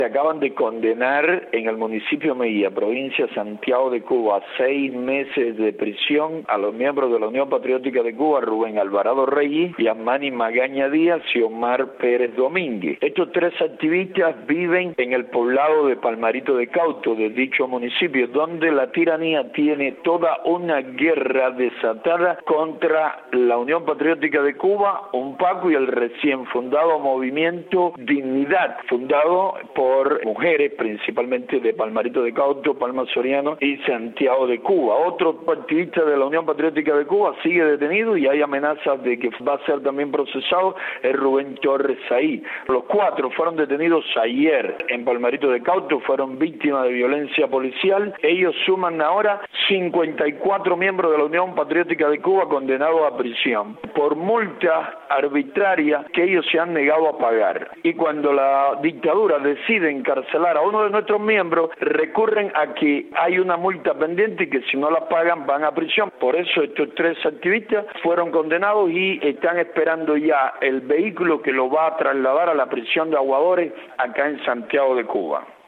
Se acaban de condenar en el municipio Mejía, provincia de Santiago de Cuba, a 6 meses de prisión a los miembros de la Unión Patriótica de Cuba, Rubén Alvarado Reyes, Yasmani Magaña Díaz y Omar Pérez Domínguez. Estos 3 activistas viven en el poblado de Palmarito de Cauto, de dicho municipio, donde la tiranía tiene toda una guerra desatada contra la Unión Patriótica de Cuba, UNPACU y el recién fundado Movimiento Dignidad, fundado por mujeres, principalmente de Palmarito de Cauto, Palma Soriano y Santiago de Cuba. Otro activista de la Unión Patriótica de Cuba sigue detenido y hay amenazas de que va a ser también procesado, es Rubén Torres Saí. Los 4 fueron detenidos ayer en Palmarito de Cauto, fueron víctimas de violencia policial. Ellos suman ahora 54 miembros de la Unión Patriótica de Cuba condenados a prisión por multas arbitrarias que ellos se han negado a pagar. Y cuando la dictadura decide encarcelar a uno de nuestros miembros, recurren a que hay una multa pendiente y que si no la pagan van a prisión. Por eso estos 3 activistas fueron condenados y están esperando ya el vehículo que lo va a trasladar a la prisión de Aguadores acá en Santiago de Cuba.